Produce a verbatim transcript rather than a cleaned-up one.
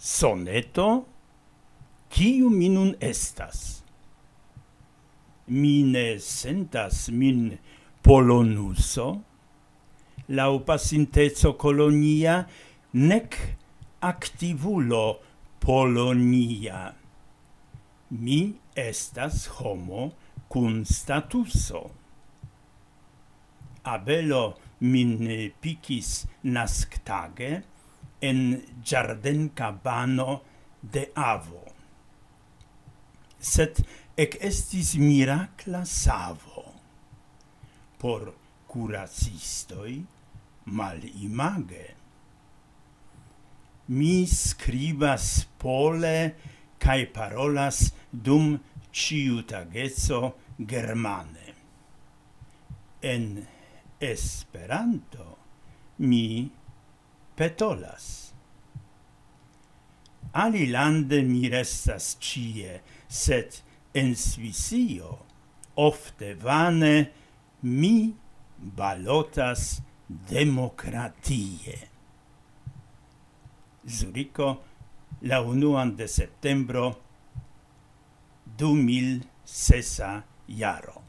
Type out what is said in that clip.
Soneto, kiu mi nun estas? Mi ne sentas min polonuso, lau pasintezo kolonia, nec activulo polonia. Mi estas homo cun statuso. Abelo min picis nasctage en giarden cabano de avo. Sed ec estis miracla savo. Por curacistoi mal image. Mi scribas pole cae parolas dum ciutagezo germane. En Esperanto mi petolas. Alilande mi restas cie, sed en Svisio ofte vane mi balotas demokratie. Zuricho, la unuan de septembro du mil sesa jaro.